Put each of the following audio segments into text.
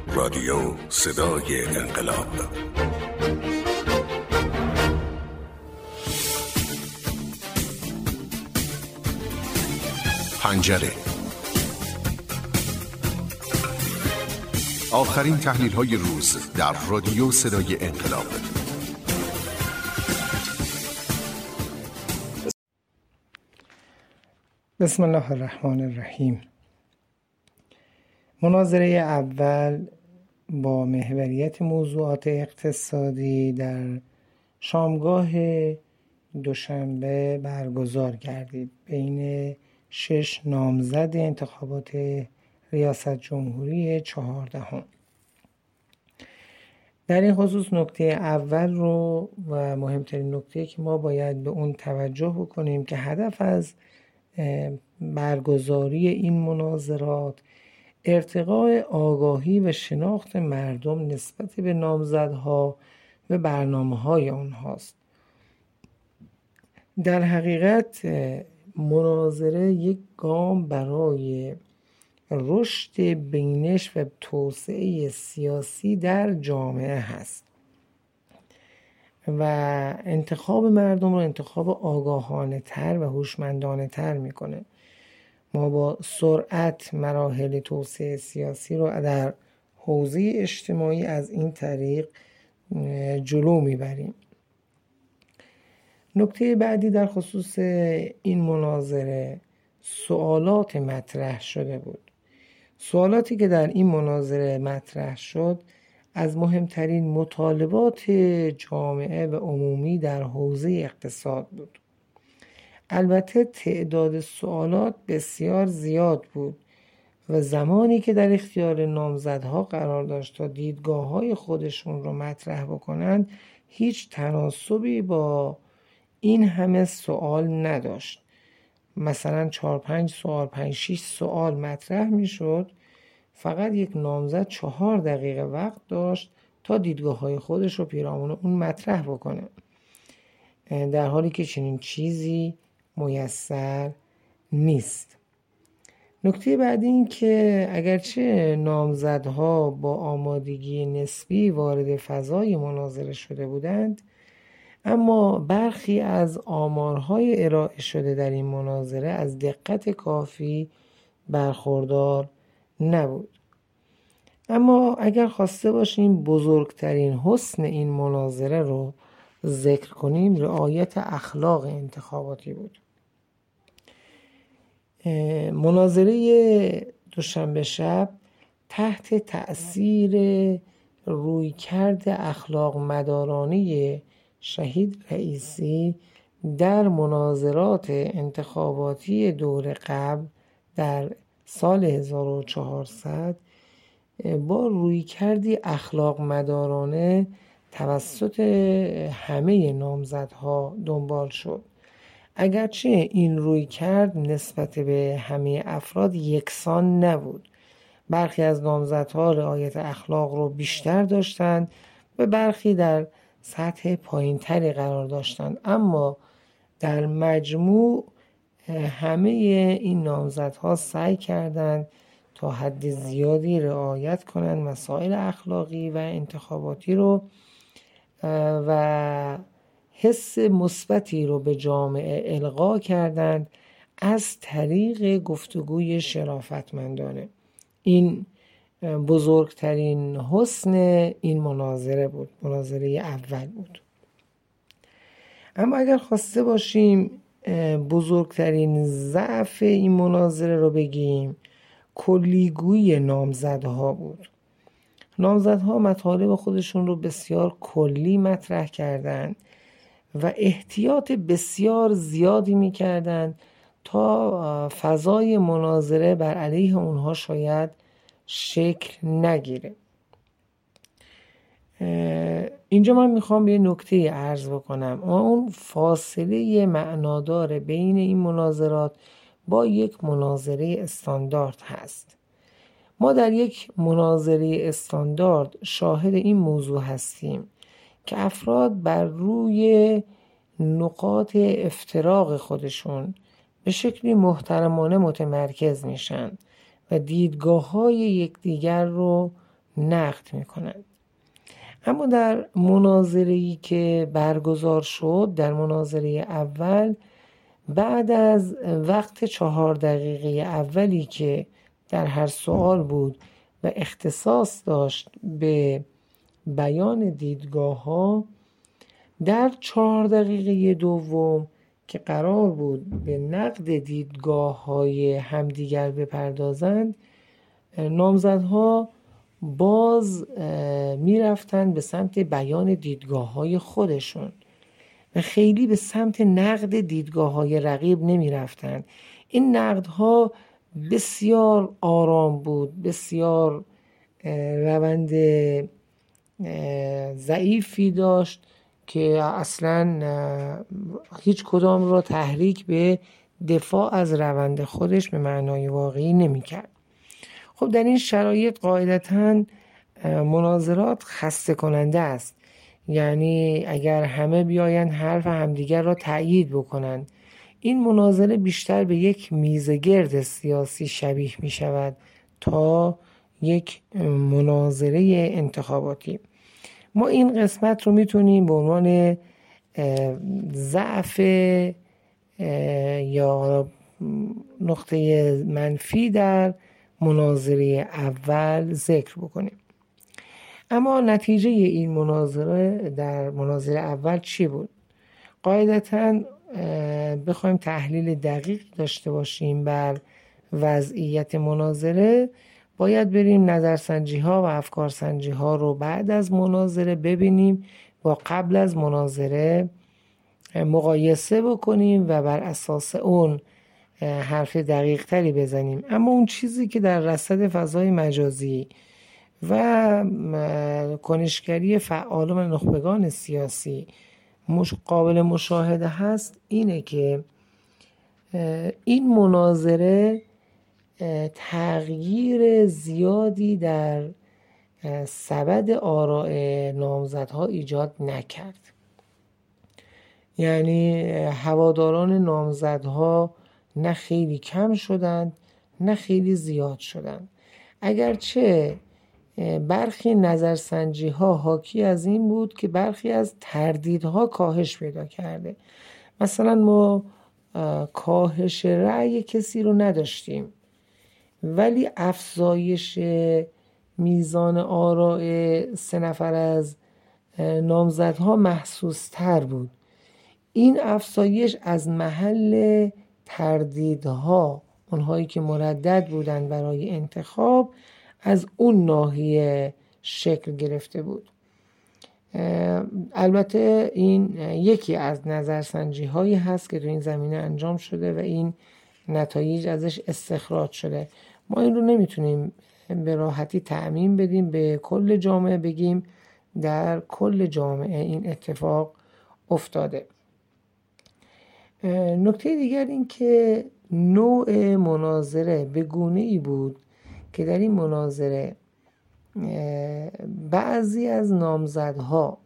رادیو صدای انقلاب. پنجره. آخرین تحلیل‌های روز در رادیو صدای انقلاب. بسم الله الرحمن الرحیم. مناظره اول با محوریت موضوعات اقتصادی در شامگاه دوشنبه برگزار گردید بین 6 نامزد انتخابات ریاست جمهوری 14. در این خصوص نکته اول رو و مهمترین نکته که ما باید به اون توجه بکنیم که هدف از برگزاری این مناظرات ارتقاء آگاهی و شناخت مردم نسبت به نامزدها و برنامه‌های آنهاست. در حقیقت مناظره یک گام برای رشد بینش و توسعه سیاسی در جامعه هست و انتخاب مردم رو انتخاب آگاهانه تر و هوشمندانه تر میکنه. ما با سرعت مراحل توسعه سیاسی رو در حوزه اجتماعی از این طریق جلو میبریم. نکته بعدی در خصوص این مناظره سوالات مطرح شده بود. سوالاتی که در این مناظره مطرح شد از مهمترین مطالبات جامعه و عمومی در حوزه اقتصاد بود. البته تعداد سوالات بسیار زیاد بود و زمانی که در اختیار نامزدها قرار داشت تا دیدگاه‌های خودشون رو مطرح بکنند هیچ تناسبی با این همه سوال نداشت. مثلا 4-5 سوال 5-6 سوال مطرح میشد، فقط یک نامزد 4 دقیقه وقت داشت تا دیدگاه‌های خودش رو پیرامون اون مطرح بکنه، در حالی که چنین چیزی میسر نیست. نکته بعدی این که اگرچه نامزدها با آمادگی نسبی وارد فضای مناظره شده بودند، اما برخی از آمارهای ارائه شده در این مناظره از دقت کافی برخوردار نبود. اما اگر خواسته باشیم بزرگترین حسن این مناظره رو ذکر کنیم، رعایت اخلاق انتخاباتی بود. مناظره دوشنبه شب تحت تأثیر رویکرد اخلاق مدارانه شهید رئیسی در مناظرات انتخاباتی دور قبل در سال 1400 با رویکردی اخلاق مدارانه توسط همه نامزدها دنبال شد. اگرچه این رویکرد نسبت به همه افراد یکسان نبود. برخی از نامزدها رعایت اخلاق رو بیشتر داشتند و برخی در سطح پایین‌تری قرار داشتند، اما در مجموع همه این نامزدها سعی کردند تا حد زیادی رعایت کنند مسائل اخلاقی و انتخاباتی رو و حس مثبتی رو به جامعه القا کردند از طریق گفتگوی شرافتمندانه. این بزرگترین حسن این مناظره بود، مناظره اول بود. اما اگر خواسته باشیم بزرگترین ضعف این مناظره رو بگیم، کلیگویی نامزدها بود. نامزدها مطالب خودشون رو بسیار کلی مطرح کردند و احتیاط بسیار زیادی می‌کردند تا فضای مناظره بر علیه اونها شاید شکل نگیره. اینجا من میخوام به نکته عرض بکنم. اون فاصله معنادار بین این مناظرات با یک مناظره استاندارد هست. ما در یک مناظره استاندارد شاهد این موضوع هستیم که افراد بر روی نقاط افتراق خودشون به شکلی محترمانه متمرکز میشن و دیدگاه‌های یکدیگر رو نقد میکنند. اما در مناظره‌ای که برگزار شد، در مناظره اول، بعد از وقت 4 دقیقه اولی که در هر سوال بود و اختصاص داشت به بیان دیدگاه‌ها، در 4 دقیقه دوم که قرار بود به نقد دیدگاه‌های همدیگر بپردازند، نامزدها باز میرفتن به سمت بیان دیدگاه‌های خودشون و خیلی به سمت نقد دیدگاه‌های رقیب نمیرفتن. این نقدها بسیار آرام بود، بسیار روند ضعیفی داشت که اصلا هیچ کدام را تحریک به دفاع از روند خودش به معنای واقعی نمی‌کرد. خب در این شرایط قاعدتاً مناظرات خسته کننده است. یعنی اگر همه بیاین حرف همدیگر را تأیید بکنن، این مناظره بیشتر به یک میزگرد سیاسی شبیه می شود تا یک مناظره انتخاباتی. ما این قسمت رو میتونیم به عنوان ضعف یا نقطه منفی در مناظره اول ذکر بکنیم. اما نتیجه این مناظره در مناظره اول چی بود؟ قاعدتاً بخوایم تحلیل دقیق داشته باشیم بر وضعیت مناظره، باید بریم نظرسنجی ها و افکارسنجی ها رو بعد از مناظره ببینیم، با قبل از مناظره مقایسه بکنیم و بر اساس اون حرف دقیق تری بزنیم. اما اون چیزی که در رصد فضای مجازی و کنشگری فعالان و نخبگان سیاسی قابل مشاهده هست اینه که این مناظره تغییر زیادی در سبد آراء نامزدها ایجاد نکرد. یعنی هواداران نامزدها نه خیلی کم شدند نه خیلی زیاد شدند. اگرچه برخی نظرسنجی ها حاکی از این بود که برخی از تردیدها کاهش پیدا کرده. مثلا ما کاهش رأی کسی رو نداشتیم، ولی افزایش میزان آراء 3 نفر از نامزدها محسوس تر بود. این افزایش از محل تردیدها، اونهایی که مردد بودند برای انتخاب، از اون ناحیه شکل گرفته بود. البته این یکی از نظرسنجی هایی هست که در این زمینه انجام شده و این نتایج ازش استخراج شده. ما این رو نمیتونیم به راحتی تعمیم بدیم، به کل جامعه بگیم در کل جامعه این اتفاق افتاده. نکته دیگر این که نوع مناظره به گونه‌ای بود که در این مناظره بعضی از نامزدها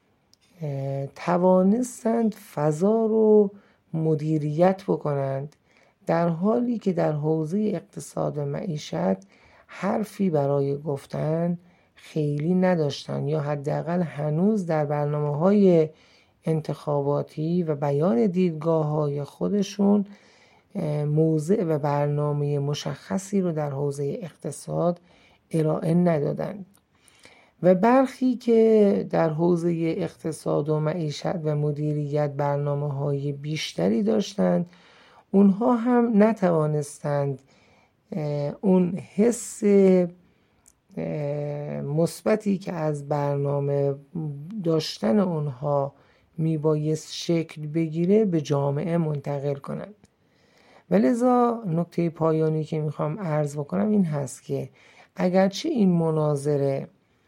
توانستند فضا رو مدیریت بکنند، در حالی که در حوزه اقتصاد و معیشت حرفی برای گفتن خیلی نداشتند، یا حداقل هنوز در برنامه‌های انتخاباتی و بیان دیدگاه‌های خودشون موضع و برنامه مشخصی رو در حوزه اقتصاد ارائه ندادند. و برخی که در حوزه اقتصاد و معیشت و مدیریت برنامه‌های بیشتری داشتند، اونها هم نتوانستند اون حس مثبتی که از برنامه داشتن اونها میبایست شکل بگیره به جامعه منتقل کنند. ولذا نکته پایانی که میخوام عرض بکنم این هست که اگرچه این مناظره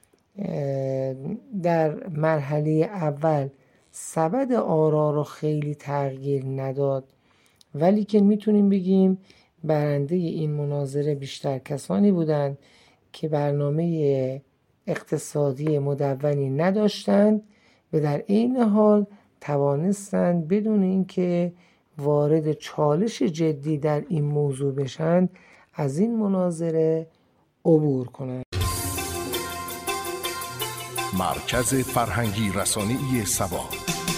در مرحله اول سبد آرا رو خیلی تغییر نداد، ولی که میتونیم بگیم برنده این مناظره بیشتر کسانی بودند که برنامه اقتصادی مدونی نداشتند و در این حال توانستند بدون اینکه وارد چالش جدی در این موضوع بشن از این مناظره عبور کنند. مرکز فرهنگی رسانه‌ای سبا.